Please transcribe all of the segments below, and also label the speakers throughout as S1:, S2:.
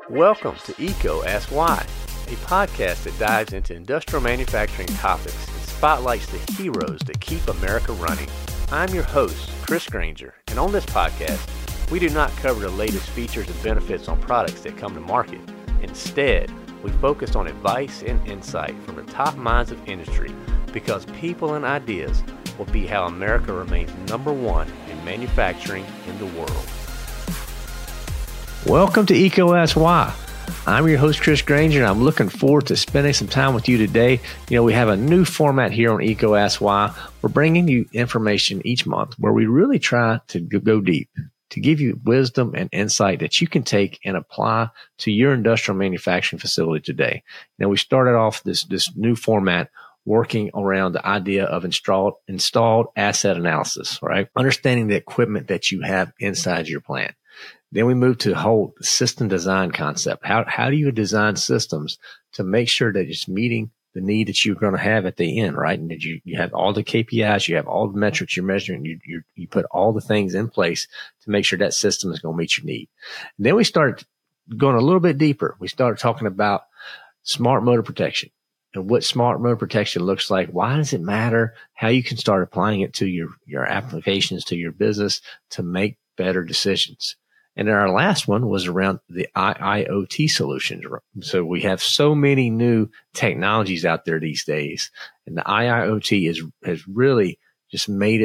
S1: Welcome to EECO Ask Why, a podcast that dives into industrial manufacturing topics and spotlights the heroes that keep America running. I'm your host, Chris Granger, and on this podcast, we do not cover the latest features and benefits on products that come to market. Instead, we focus on advice and insight from the top minds of industry because people and ideas will be how America remains number one in manufacturing in the world. Welcome to EECO Ask Why. I'm your host, Chris Granger, and I'm looking forward to spending some time with you today. We have a new format here on EECO Ask Why. We're bringing you information each month where we really try to go deep, to give you wisdom and insight that you can take and apply to your industrial manufacturing facility today. Now, we started off this new format working around the idea of installed asset analysis, right? Understanding the equipment that you have inside your plant. Then we moved to the whole system design concept. How do you design systems to make sure that it's meeting the need that you're going to have at the end, right? And that you have all the KPIs, you have all the metrics you're measuring, you put all the things in place to make sure that system is going to meet your need. And then we started going a little bit deeper. We started talking about smart motor protection and what smart motor protection looks like. Why does it matter? How you can start applying it to your applications, to your business to make better decisions. And then our last one was around the IoT solutions. So we have so many new technologies out there these days, and the IoT has really just made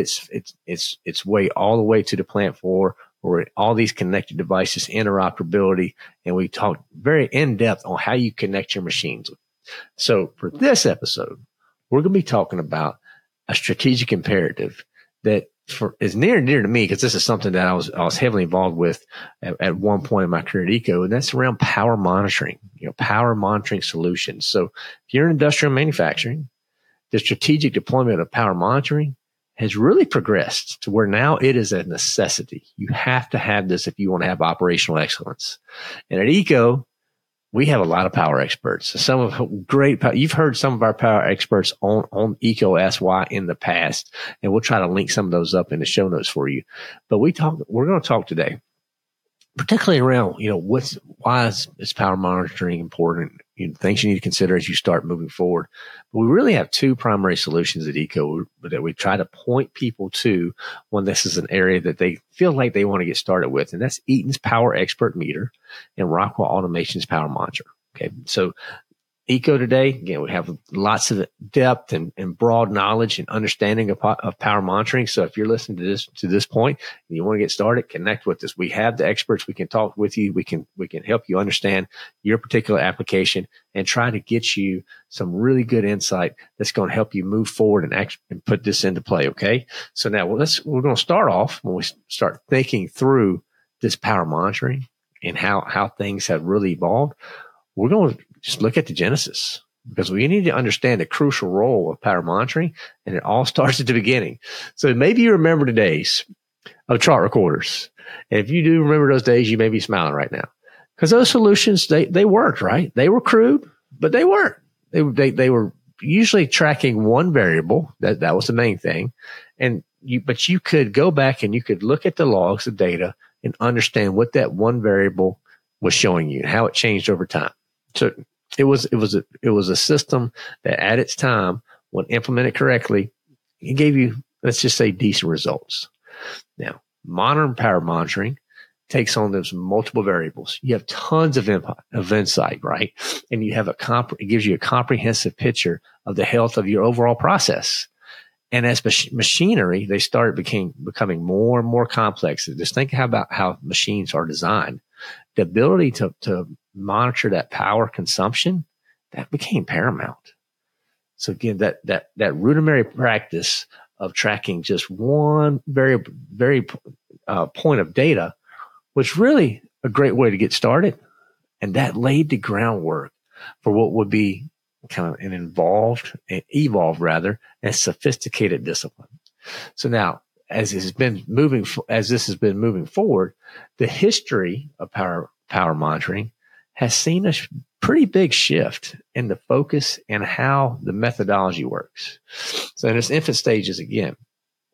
S1: its way all the way to the plant floor, where all these connected devices, interoperability, and we talked very in depth on how you connect your machines. So for this episode, we're going to be talking about a strategic imperative that is near and dear to me, because this is something that I was heavily involved with at one point in my career at EECO, and that's around power monitoring, power monitoring solutions. So if you're in industrial manufacturing, the strategic deployment of power monitoring has really progressed to where now it is a necessity. You have to have this if you want to have operational excellence. And at EECO, we have a lot of power experts. You've heard some of our power experts on EECO Ask Why in the past, and we'll try to link some of those up in the show notes for you. But we're going to talk today, particularly around, why is power monitoring important? Things you need to consider as you start moving forward. But we really have two primary solutions at EECO that we try to point people to when this is an area that they feel like they want to get started with. And that's Eaton's Power Expert Meter and Rockwell Automation's Power Monitor. Okay. So EECO today, again, we have lots of depth and broad knowledge and understanding of power monitoring. So if you're listening to this point and you want to get started, connect with us. We have the experts. We can talk with you. We can help you understand your particular application and try to get you some really good insight that's going to help you move forward and put this into play. Okay. So now we're going to start off when we start thinking through this power monitoring and how things have really evolved. We're going to just look at the genesis, because we need to understand the crucial role of power monitoring, and it all starts at the beginning. So maybe you remember the days of chart recorders. And if you do remember those days, you may be smiling right now, because those solutions, they worked, right? They were crude, but they worked. They were usually tracking one variable. That was the main thing. But you could go back and you could look at the logs of data and understand what that one variable was showing you and how it changed over time. So it was a system that at its time, when implemented correctly, it gave you, let's just say, decent results. Now, modern power monitoring takes on those multiple variables. You have tons of insight, right? And you have it gives you a comprehensive picture of the health of your overall process. And as machinery, they started becoming more and more complex. Just think about how machines are designed. The ability to monitor that power consumption, that became paramount. So again, that rudimentary practice of tracking just one very point of data was really a great way to get started. And that laid the groundwork for what would be kind of an evolved and sophisticated discipline. So now, as this has been moving forward, the history of power monitoring has seen a pretty big shift in the focus and how the methodology works. So in its infant stages, again,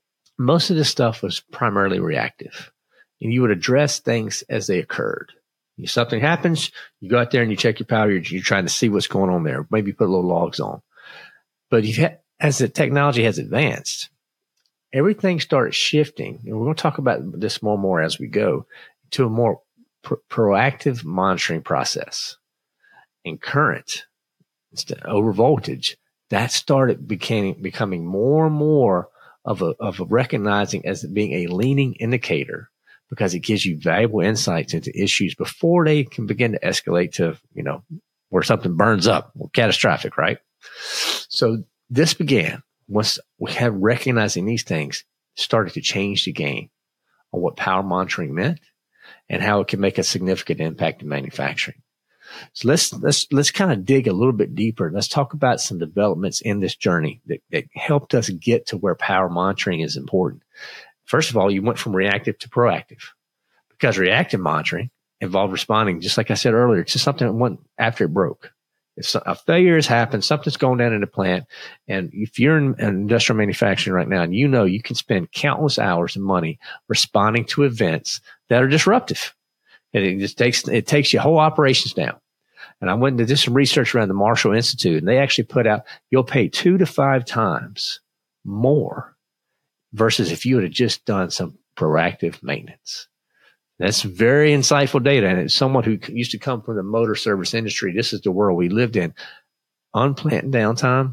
S1: most of this stuff was primarily reactive, and you would address things as they occurred. Something happens, you go out there and you check your power. You're trying to see what's going on there. Maybe put little logs on. But as the technology has advanced, everything started shifting. And we're going to talk about this more and more as we go to a more proactive monitoring process. And current, instead over voltage, that started becoming more and more of a recognizing as being a leading indicator, because it gives you valuable insights into issues before they can begin to escalate to, where something burns up or catastrophic, right? So this began once we have recognizing these things started to change the game on what power monitoring meant and how it can make a significant impact in manufacturing. So let's kind of dig a little bit deeper. Let's talk about some developments in this journey that helped us get to where power monitoring is important. First of all, you went from reactive to proactive, because reactive monitoring involved responding, just like I said earlier, to something that went after it broke. If a failure has happened, something's going down in the plant, and if you're in industrial manufacturing right now, and you can spend countless hours of money responding to events that are disruptive. And it takes your whole operations down. And I went and did some research around the Marshall Institute, and they actually put out, you'll pay 2 to 5 times more versus if you would have just done some proactive maintenance. That's very insightful data. And as someone who used to come from the motor service industry, this is the world we lived in. Unplanned downtime.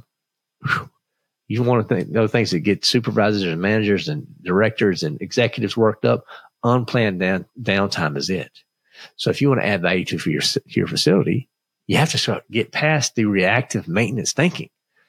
S1: You want to know things that get supervisors and managers and directors and executives worked up. Unplanned downtime is it. So if you want to add value to your facility, you have to get past the reactive maintenance thinking.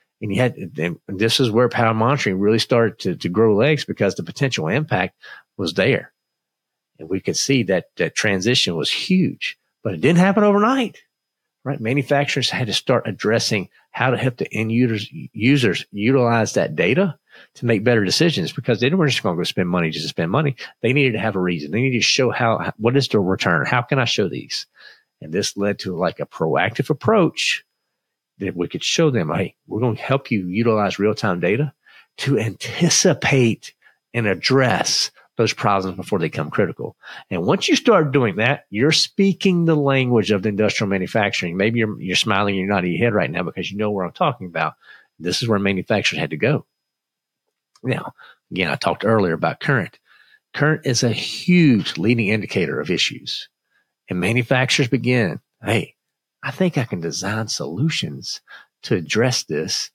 S1: And this is where power monitoring really started to grow legs, because the potential impact was there. And we could see that transition was huge, but it didn't happen overnight, right? Manufacturers had to start addressing how to help the end users utilize that data to make better decisions, because they weren't just going to go spend money just to spend money. They needed to have a reason. They needed to show what is the return? How can I show these? And this led to like a proactive approach that we could show them, hey, we're going to help you utilize real-time data to anticipate and address those problems before they become critical. And once you start doing that, you're speaking the language of the industrial manufacturing. Maybe you're smiling and you're nodding your head right now because you know where I'm talking about. This is where manufacturers had to go. Now, again, I talked earlier about current. Current is a huge leading indicator of issues. And manufacturers begin, hey, I think I can design solutions to address this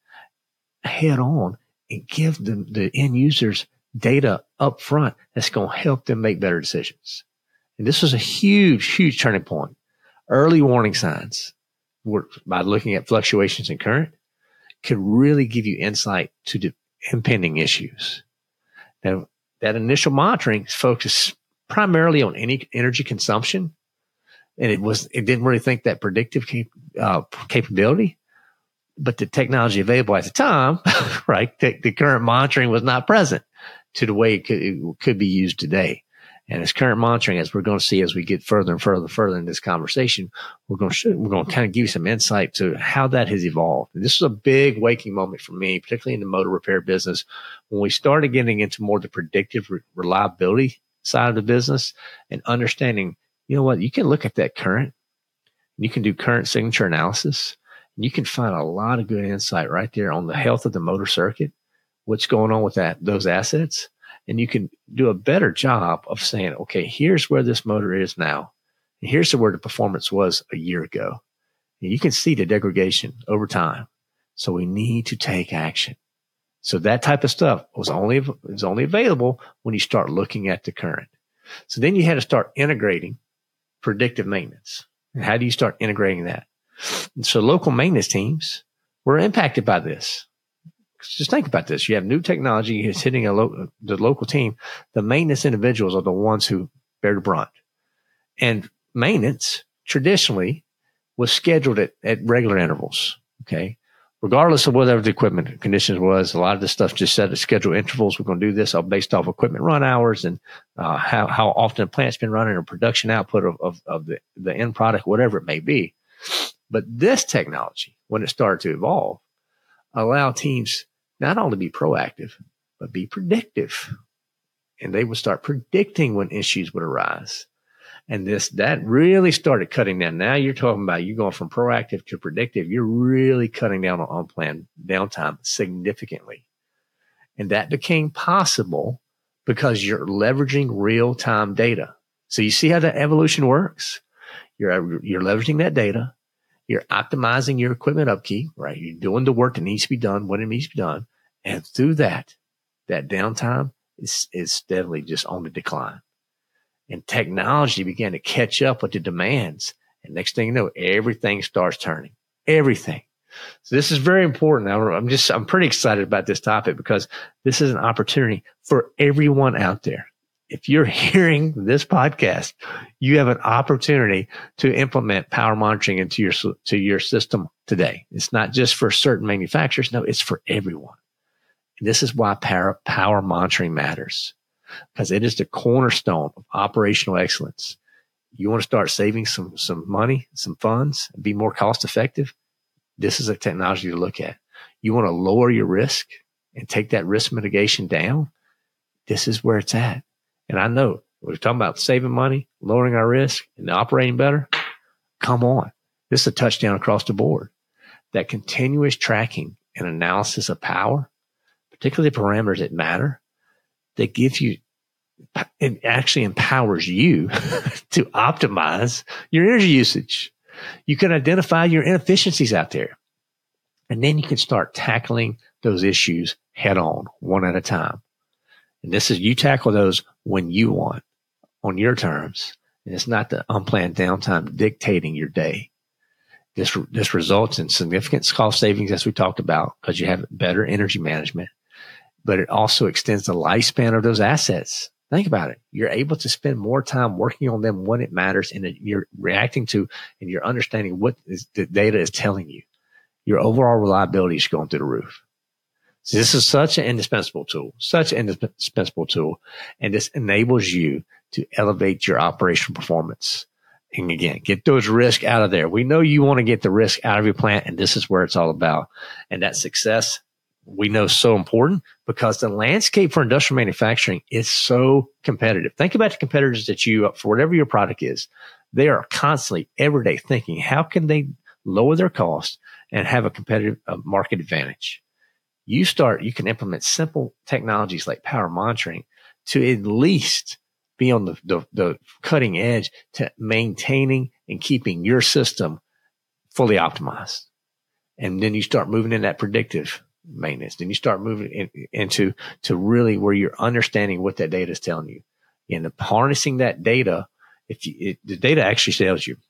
S1: head on and give them the end users data up front that's going to help them make better decisions. And this was a huge, huge turning point. Early warning signs by looking at fluctuations in current could really give you insight to the impending issues. Now, that initial monitoring focused primarily on any energy consumption, and it didn't really think that predictive capability. But the technology available at the time, right, the current monitoring was not present to the way it could be used today. And as current monitoring, as we're going to see as we get further and further in this conversation, we're going to kind of give you some insight to how that has evolved. And this was a big waking moment for me, particularly in the motor repair business, when we started getting into more the predictive reliability side of the business and understanding, you know what, you can look at that current, you can do current signature analysis, and you can find a lot of good insight right there on the health of the motor circuit, what's going on with those assets. And you can do a better job of saying, okay, here's where this motor is now. And here's where the performance was a year ago. And you can see the degradation over time. So we need to take action. So that type of stuff was only available when you start looking at the current. So then you had to start integrating predictive maintenance. And how do you start integrating that? And so local maintenance teams were impacted by this. Just think about this. You have new technology is hitting the local team. The maintenance individuals are the ones who bear the brunt. And maintenance traditionally was scheduled at regular intervals. Okay. Regardless of whatever the equipment conditions was, a lot of this stuff just set at scheduled intervals. We're going to do this all based off equipment run hours and how often a plant's been running or production output of the end product, whatever it may be. But this technology, when it started to evolve, allowed teams not only be proactive, but be predictive. And they would start predicting when issues would arise. And that really started cutting down. Now you're talking about you going from proactive to predictive. You're really cutting down on unplanned downtime significantly. And that became possible because you're leveraging real-time data. So you see how that evolution works? You're leveraging that data. You're optimizing your equipment upkeep, right? You're doing the work that needs to be done when it needs to be done. And through that downtime is steadily just on the decline. And technology began to catch up with the demands. And next thing you know, everything starts turning. Everything. So this is very important. I'm pretty excited about this topic because this is an opportunity for everyone out there. If you're hearing this podcast, you have an opportunity to implement power monitoring into your system today. It's not just for certain manufacturers. No, it's for everyone. And this is why power monitoring matters, because it is the cornerstone of operational excellence. You want to start saving some money, some funds, and be more cost effective? This is a technology to look at. You want to lower your risk and take that risk mitigation down? This is where it's at. And I know we're talking about saving money, lowering our risk, and operating better. Come on. This is a touchdown across the board. That continuous tracking and analysis of power, particularly the parameters that matter, that give you, it actually empowers you to optimize your energy usage. You can identify your inefficiencies out there. And then you can start tackling those issues head on, one at a time. And this is, you tackle those when you want, on your terms. And it's not the unplanned downtime dictating your day. This results in significant cost savings, as we talked about, because you have better energy management. But it also extends the lifespan of those assets. Think about it. You're able to spend more time working on them when it matters, and you're reacting to and you're understanding what the data is telling you. Your overall reliability is going through the roof. So this is such an indispensable tool, and this enables you to elevate your operational performance. And again, get those risks out of there. We know you want to get the risk out of your plant, and this is where it's all about. And that success, we know, is so important because the landscape for industrial manufacturing is so competitive. Think about the competitors that for whatever your product is, they are constantly, every day thinking, how can they lower their costs and have a competitive market advantage? You can implement simple technologies like power monitoring to at least be on the cutting edge to maintaining and keeping your system fully optimized. And then you start moving in that predictive maintenance. Then you start moving into really where you're understanding what that data is telling you. And harnessing that data, the data actually tells you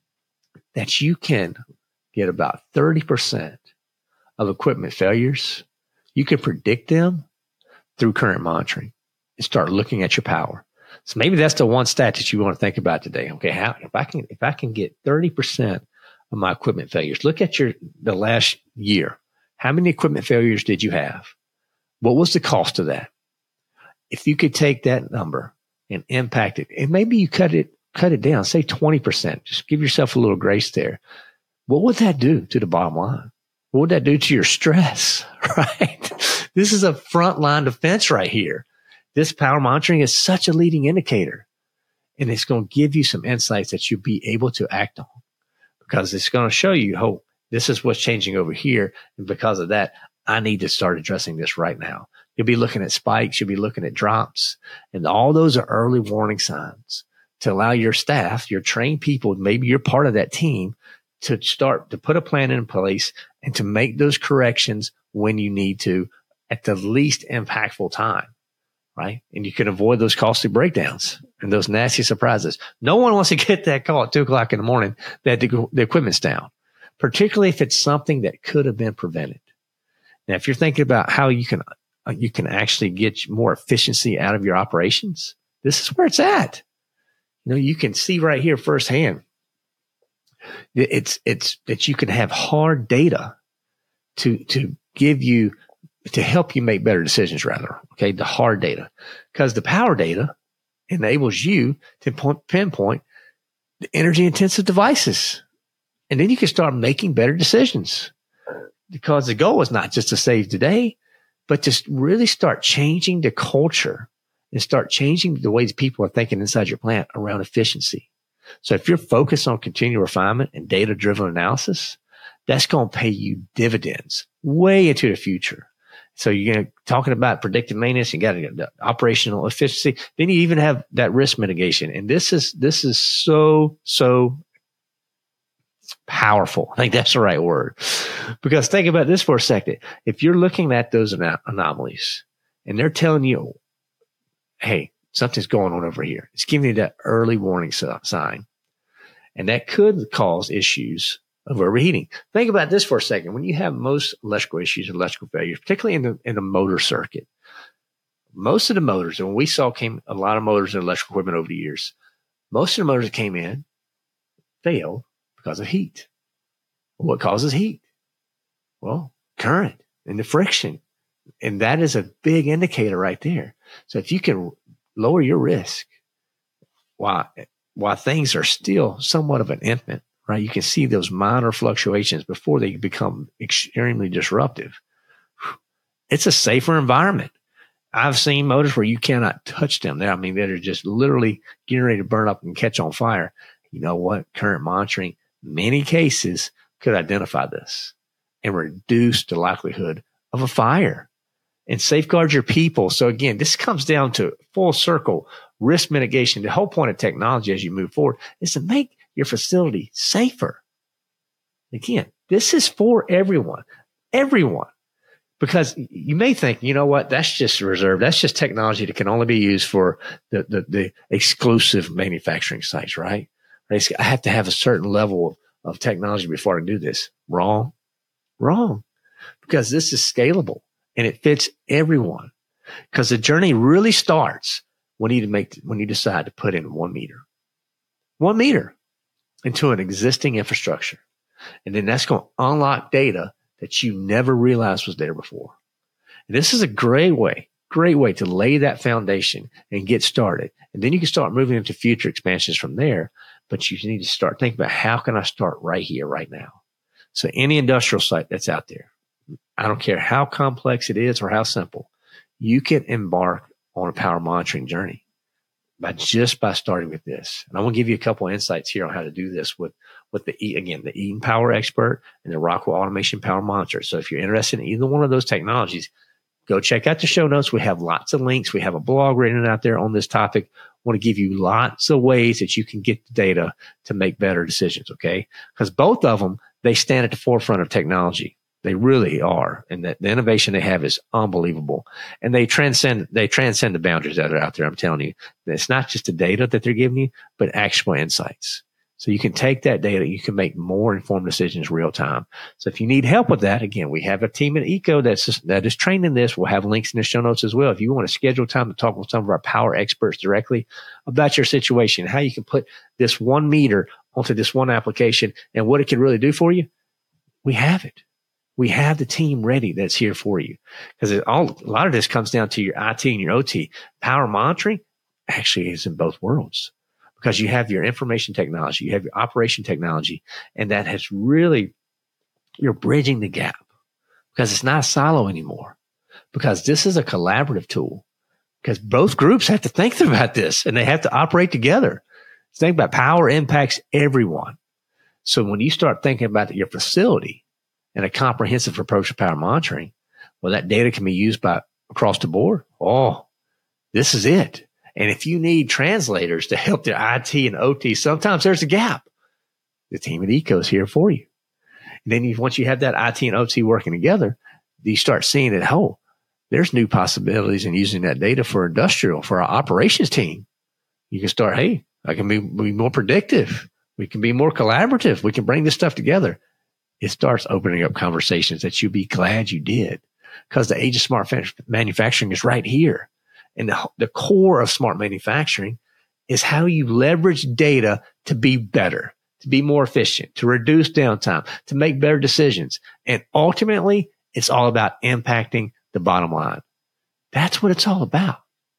S1: that you can get about 30% of equipment failures. You can predict them through current monitoring and start looking at your power. So maybe that's the one stat that you want to think about today. Okay, if I can get 30% of my equipment failures, look at the last year. How many equipment failures did you have? What was the cost of that? If you could take that number and impact it, and maybe you cut it down, say 20%, just give yourself a little grace there. What would that do to the bottom line? What would that do to your stress, right? This is a frontline defense right here. This power monitoring is such a leading indicator, and it's going to give you some insights that you'll be able to act on because it's going to show you, oh, this is what's changing over here. And because of that, I need to start addressing this right now. You'll be looking at spikes. You'll be looking at drops, and all those are early warning signs to allow your staff, your trained people, maybe you're part of that team, to start to put a plan in place and to make those corrections when you need to at the least impactful time, right? And you can avoid those costly breakdowns and those nasty surprises. No one wants to get that call at 2:00 in the morning that the equipment's down, particularly if it's something that could have been prevented. Now, if you're thinking about how you can actually get more efficiency out of your operations, this is where it's at. You can see right here firsthand. It's that you can have hard data to help you make better decisions, rather. Okay. The hard data, because the power data enables you to pinpoint the energy intensive devices. And then you can start making better decisions, because the goal is not just to save today, but to really start changing the culture and start changing the ways people are thinking inside your plant around efficiency. So if you're focused on continual refinement and data-driven analysis, that's going to pay you dividends way into the future. So you're talking about predictive maintenance, you got to get the operational efficiency. Then you even have that risk mitigation. And this is so powerful. I think that's the right word. Because think about this for a second. If you're looking at those anomalies and they're telling you, hey, something's going on over here, it's giving you that early warning sign. And that could cause issues of overheating. Think about this for a second. When you have most electrical issues, electrical failures, particularly in the motor circuit, most of the motors, and we saw came a lot of motors and electrical equipment over the years, most of the motors that came in failed because of heat. What causes heat? Well, current and the friction. And that is a big indicator right there. So if you can lower your risk while things are still somewhat of an infant, right? You can see those minor fluctuations before they become extremely disruptive. It's a safer environment. I've seen motors where you cannot touch them. I mean, they're just literally getting ready to burn up and catch on fire. You know what? Current monitoring, many cases, could identify this and reduce the likelihood of a fire and safeguard your people. So again, this comes down to full circle risk mitigation. The whole point of technology as you move forward is to make your facility safer. Again, this is for everyone, because you may think, you know what, that's just reserved. That's just technology that can only be used for the exclusive manufacturing sites, right? I have to have a certain level of technology before I do this. Wrong, because this is scalable and it fits everyone. Because the journey really starts when you decide to put in 1 meter into an existing infrastructure. And then that's going to unlock data that you never realized was there before. And this is a great way to lay that foundation and get started. And then you can start moving into future expansions from there. But you need to start thinking about, how can I start right here, right now? So any industrial site that's out there, I don't care how complex it is or how simple, you can embark on a power monitoring journey by starting with this. And I want to give you a couple of insights here on how to do this with the Eaton Power Expert and the Rockwell Automation Power Monitor. So if you're interested in either one of those technologies, go check out the show notes. We have lots of links. We have a blog written out there on this topic. I want to give you lots of ways that you can get the data to make better decisions, okay? Because both of them, they stand at the forefront of technology. They really are. And the innovation they have is unbelievable. And they transcend the boundaries that are out there. I'm telling you, it's not just the data that they're giving you, but actual insights. So you can take that data, you can make more informed decisions real time. So if you need help with that, again, we have a team at ECO that is trained in this. We'll have links in the show notes as well. If you want to schedule time to talk with some of our power experts directly about your situation, how you can put this 1 meter onto this one application and what it can really do for you, we have it. We have the team ready that's here for you. Because a lot of this comes down to your IT and your OT. Power monitoring actually is in both worlds. Because you have your information technology, you have your operation technology, and that has really, you're bridging the gap because it's not a silo anymore, because this is a collaborative tool, because both groups have to think about this and they have to operate together. Think about power impacts everyone. So when you start thinking about your facility and a comprehensive approach to power monitoring, well, that data can be used by across the board. Oh, this is it. And if you need translators to help their IT and OT, sometimes there's a gap. The team at ECO is here for you. And then once you have that IT and OT working together, you start seeing that, there's new possibilities in using that data for our operations team. You can start, I can be more predictive. We can be more collaborative. We can bring this stuff together. It starts opening up conversations that you'll be glad you did, because the age of smart manufacturing is right here. And the core of smart manufacturing is how you leverage data to be better, to be more efficient, to reduce downtime, to make better decisions. And ultimately, it's all about impacting the bottom line. That's what it's all about.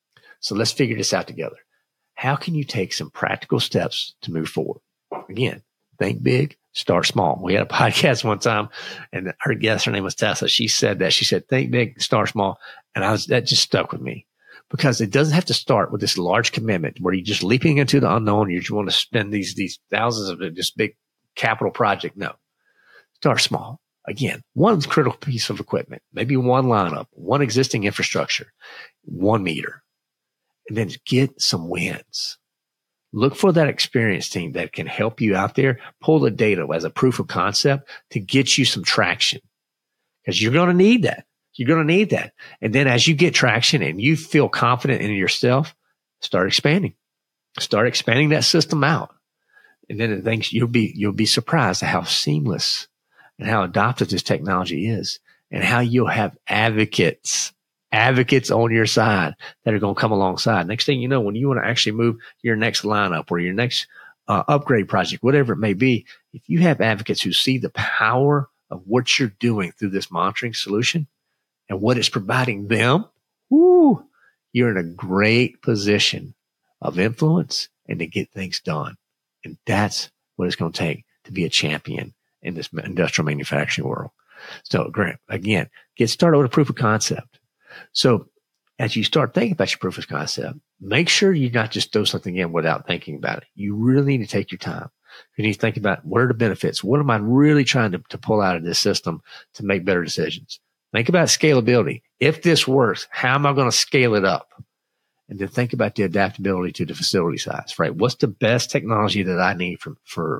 S1: So let's figure this out together. How can you take some practical steps to move forward? Again, think big, start small. We had a podcast one time, and her guest, her name was Tessa. She said, think big, start small. And that just stuck with me. because it doesn't have to start with this large commitment where you're just leaping into the unknown. You just want to spend these thousands of this big capital project. No, start small. Again, one critical piece of equipment, maybe one lineup, one existing infrastructure, one meter, and then get some wins. Look for that experienced team that can help you out there, pull the data as a proof of concept to get you some traction, because you're going to need that. You're going to need that. And then as you get traction and you feel confident in yourself, start expanding. Start expanding that system out. And then things you'll be surprised at how seamless and how adoptive this technology is, and how you'll have advocates on your side that are going to come alongside. Next thing you know, when you want to actually move your next lineup or your next upgrade project, whatever it may be, if you have advocates who see the power of what you're doing through this monitoring solution and what it's providing them, you're in a great position of influence and to get things done. And that's what it's going to take to be a champion in this industrial manufacturing world. So, Grant, again, get started with a proof of concept. So as you start thinking about your proof of concept, make sure you not just throw something in without thinking about it. You really need to take your time. You need to think about, what are the benefits? What am I really trying to pull out of this system to make better decisions? Think about scalability. If this works, how am I going to scale it up? And then think about the adaptability to the facility size, right? What's the best technology that I need for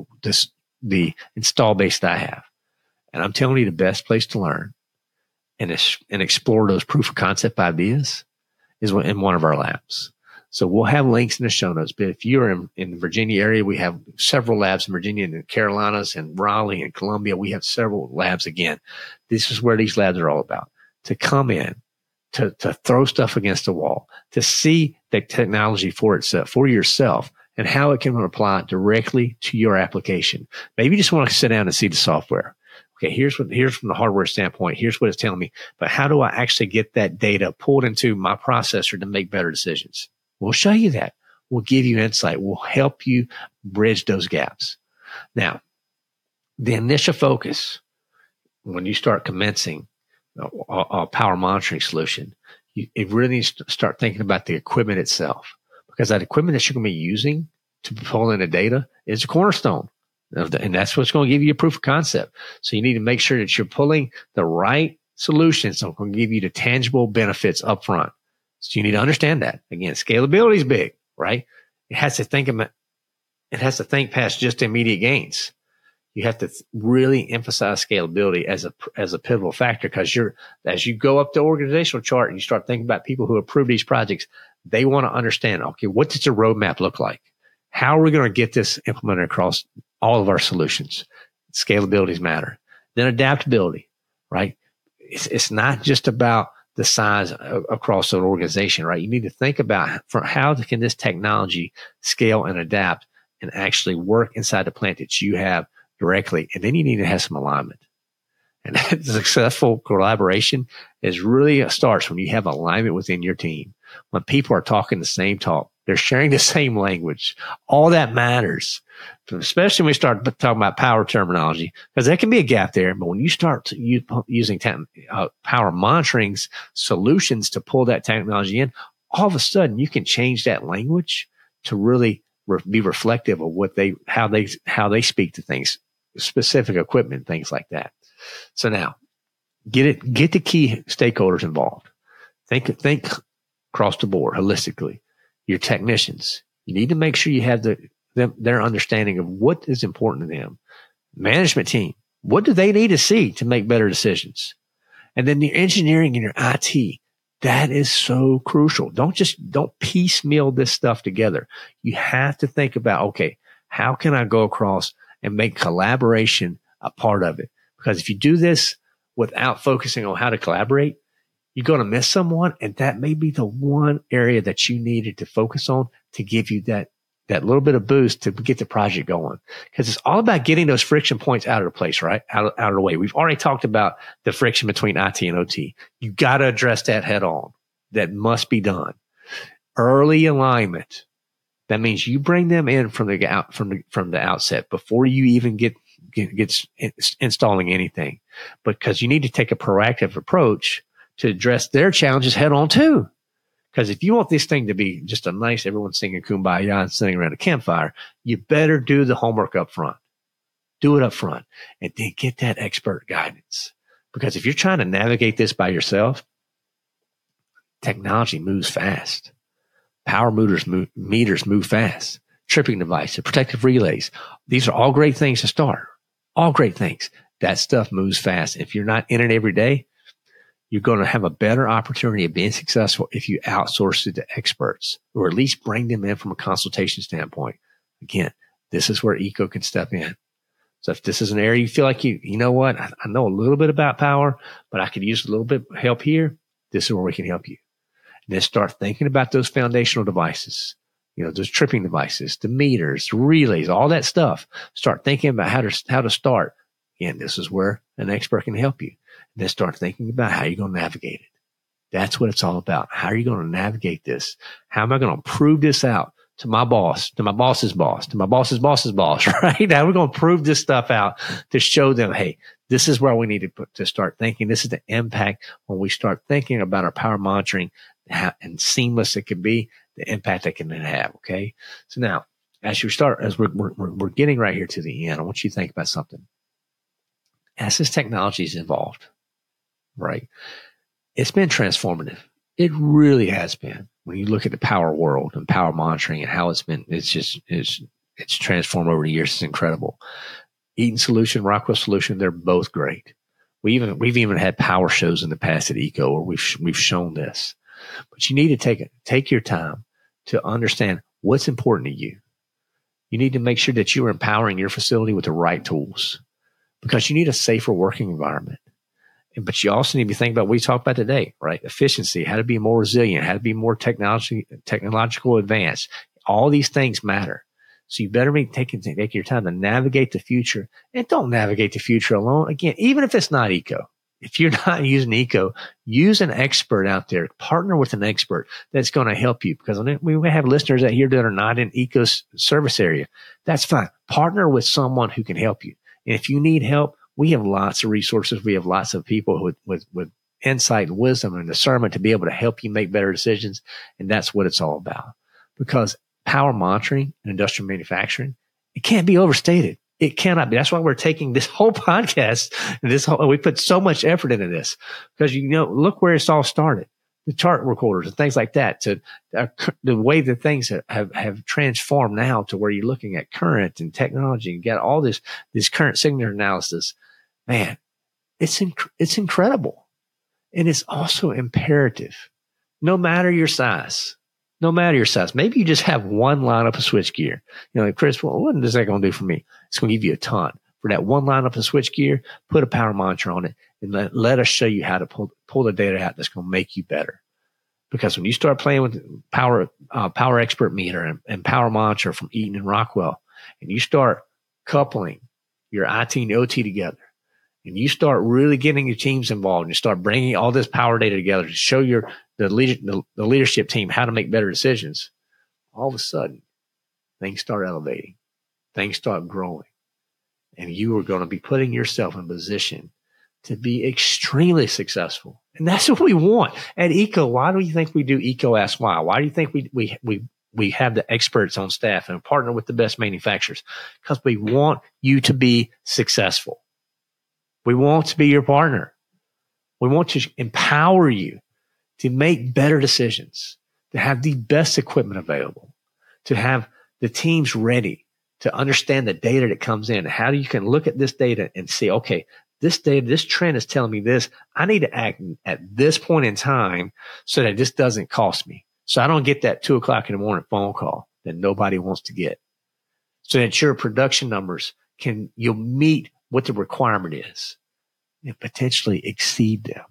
S1: the install base that I have? And I'm telling you, the best place to learn and explore those proof of concept ideas is in one of our labs. So we'll have links in the show notes. But if you're in the Virginia area, we have several labs in Virginia and the Carolinas and Raleigh and Columbia. We have several labs. Again, this is where these labs are all about, to come in, to throw stuff against the wall, to see the technology for itself, for yourself, and how it can apply directly to your application. Maybe you just want to sit down and see the software. Okay, here's from the hardware standpoint, here's what it's telling me. But how do I actually get that data pulled into my processor to make better decisions? We'll show you that. We'll give you insight. We'll help you bridge those gaps. Now, the initial focus, when you start commencing a power monitoring solution, it really needs to start thinking about the equipment itself, because that equipment that you're going to be using to pull in the data is a cornerstone. And that's what's going to give you a proof of concept. So you need to make sure that you're pulling the right solutions that can give you the tangible benefits up front. So you need to understand that. Again, scalability is big, right? It has to think past just immediate gains. You have to really emphasize scalability as a pivotal factor, because as you go up the organizational chart and you start thinking about people who approve these projects, they want to understand, okay, what does the roadmap look like? How are we going to get this implemented across all of our solutions? Scalabilities matter. Then adaptability, right? It's not just about the size across an organization, right? You need to think about how can this technology scale and adapt and actually work inside the plant that you have directly. And then you need to have some alignment. And that successful collaboration starts when you have alignment within your team. When people are talking the same talk, they're sharing the same language. All that matters, especially when we start talking about power terminology, because there can be a gap there. But when you start using power monitoring solutions to pull that technology in, all of a sudden you can change that language to really be reflective of how they speak to things, specific equipment, things like that. So now, get the key stakeholders involved. Think across the board holistically. Your technicians, you need to make sure you have their understanding of what is important to them. Management team, what do they need to see to make better decisions? And then your engineering and your IT, that is so crucial. Don't piecemeal this stuff together. You have to think about, okay, how can I go across and make collaboration a part of it? Because if you do this without focusing on how to collaborate, you're going to miss someone, and that may be the one area that you needed to focus on to give you that little bit of boost to get the project going. Because it's all about getting those friction points out of the place, right? Out of the way. We've already talked about the friction between IT and OT. You got to address that head on. That must be done. Early alignment. That means you bring them in from the outset before you even get installing anything, because you need to take a proactive approach to address their challenges head on too. Because if you want this thing to be just a nice, everyone singing Kumbaya and sitting around a campfire, you better do the homework up front. Do it up front and then get that expert guidance. Because if you're trying to navigate this by yourself, technology moves fast. Power meters move fast. Tripping devices, protective relays. These are all great things to start. All great things. That stuff moves fast. If you're not in it every day, you're going to have a better opportunity of being successful if you outsource it to experts, or at least bring them in from a consultation standpoint. Again, this is where EECO can step in. So if this is an area you feel like you know what, I know a little bit about power, but I could use a little bit of help here, this is where we can help you. And then start thinking about those foundational devices, those tripping devices, the meters, the relays, all that stuff. Start thinking about how to start. Again, this is where an expert can help you. And then start thinking about how you're going to navigate it. That's what it's all about. How are you going to navigate this? How am I going to prove this out to my boss, to my boss's boss, to my boss's boss's boss, right? Now we're going to prove this stuff out to show them, hey, this is where we need to start thinking. This is the impact when we start thinking about our power monitoring, how and seamless it can be, the impact it can have. Okay. So now as we're getting right here to the end, I want you to think about something. As this technology has evolved, right? It's been transformative. It really has been. When you look at the power world and power monitoring and how it's transformed over the years, it's incredible. Eaton Solution, Rockwell Solution, they're both great. We've even had power shows in the past at EECO where we've shown this. But you need to take your time to understand what's important to you. You need to make sure that you are empowering your facility with the right tools, because you need a safer working environment. But you also need to think about what we talked about today, right? Efficiency, how to be more resilient, how to be more technological advanced. All these things matter. So you better take your time to navigate the future, and don't navigate the future alone. Again, even if it's not EECO, if you're not using EECO, use an expert out there. Partner with an expert that's going to help you, because we have listeners out here that are not in EECO's service area. That's fine. Partner with someone who can help you. And if you need help, we have lots of resources. We have lots of people with insight and wisdom and discernment to be able to help you make better decisions. And that's what it's all about. Because power monitoring and industrial manufacturing, it can't be overstated. It cannot be. That's why we're taking this whole podcast and we put so much effort into this, because look where it's all started. The chart recorders and things like that, to the way that things have transformed now to where you're looking at current and technology and get all this current signal analysis. Man, it's incredible. And it's also imperative. No matter your size, maybe you just have one lineup of switchgear. Like, Chris, what is that going to do for me? It's going to give you a ton. For that one lineup of switchgear, put a power monitor on it and let us show you how to pull the data out that's going to make you better. Because when you start playing with power expert meter and power monitor from Eaton and Rockwell, and you start coupling your IT and OT together, and you start really getting your teams involved, and you start bringing all this power data together to show the leadership team how to make better decisions, all of a sudden things start elevating, things start growing. And you are going to be putting yourself in a position to be extremely successful. And that's what we want at EECO. Why do you think we do EECO Ask Why? Why do you think we have the experts on staff and partner with the best manufacturers? Because we want you to be successful. We want to be your partner. We want to empower you to make better decisions, to have the best equipment available, to have the teams ready, to understand the data that comes in, how you can look at this data and see, okay, this data, this trend is telling me this. I need to act at this point in time so that this doesn't cost me. So I don't get that 2:00 in the morning phone call that nobody wants to get. So that your production numbers you'll meet what the requirement is and potentially exceed them.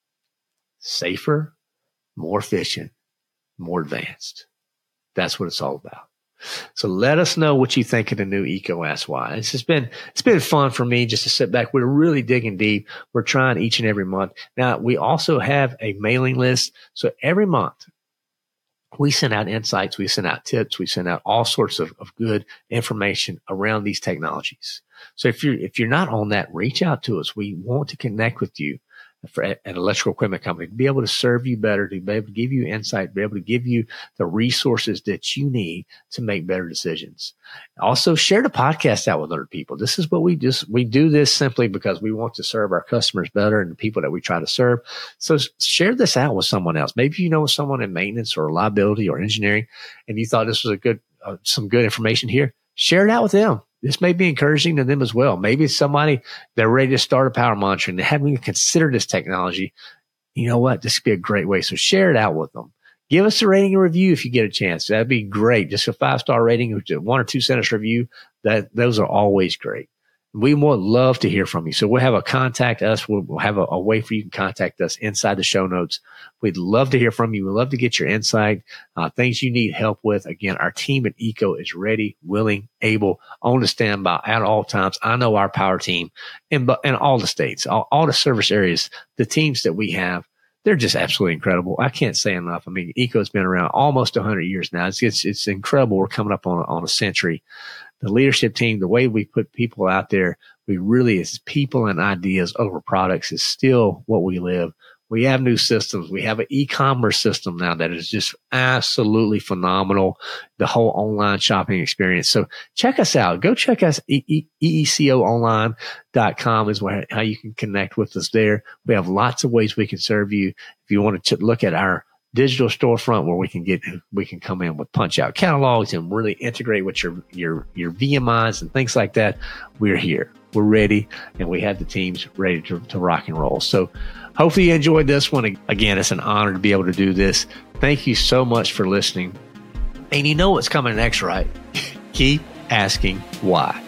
S1: Safer, more efficient, more advanced. That's what it's all about. So let us know what you think of the new EECO Ask Why. It's been fun for me just to sit back. We're really digging deep. We're trying each and every month. Now, we also have a mailing list. So every month we send out insights, we send out tips, we send out all sorts of good information around these technologies. So if you're not on that, reach out to us. We want to connect with you. for an electrical equipment company, to be able to serve you better, to be able to give you insight, be able to give you the resources that you need to make better decisions. Also, share the podcast out with other people. This is what we do this simply because we want to serve our customers better and the people that we try to serve. So share this out with someone else. Maybe you know someone in maintenance or liability or engineering, and you thought this was some good information here. Share it out with them. This may be encouraging to them as well. Maybe it's somebody they're ready to start a power monitoring. They haven't even considered this technology. You know what? This could be a great way. So share it out with them. Give us a rating and review if you get a chance. That'd be great. Just a 5-star rating, 1 or 2 sentence review. Those are always great. We would love to hear from you. So we'll have a contact us. We'll have a way for you to contact us inside the show notes. We'd love to hear from you. We'd love to get your insight, things you need help with. Again, our team at EECO is ready, willing, able, on the standby at all times. I know our power team in all the states, all the service areas, the teams that we have, they're just absolutely incredible. I can't say enough. I mean, EECO's been around almost 100 years now. It's incredible. We're coming up on a century. The leadership team, the way we put people out there, it's people and ideas over products is still what we live. We have new systems. We have an e-commerce system now that is just absolutely phenomenal. The whole online shopping experience. So check us out. Go check us. EECOonline.com is how you can connect with us there. We have lots of ways we can serve you. If you want to look at our digital storefront where we can come in with punch out catalogs and really integrate with your VMIs and things like that. We're here. We're ready, and we have the teams ready to rock and roll. So hopefully you enjoyed this one. Again, it's an honor to be able to do this. Thank you so much for listening. And you know what's coming next, right? Keep asking why.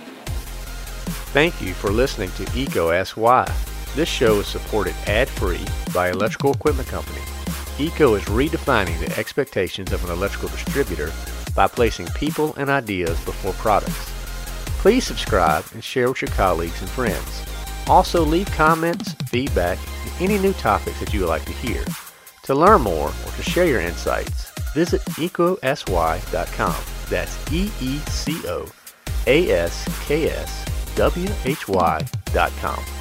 S1: Thank you for listening to EECO Ask Why. This show is supported ad-free by Electrical Equipment Company. EECO is redefining the expectations of an electrical distributor by placing people and ideas before products. Please subscribe and share with your colleagues and friends. Also, leave comments, feedback, and any new topics that you would like to hear. To learn more or to share your insights, visit EECOSY.com. That's EECOASKSWHY.com.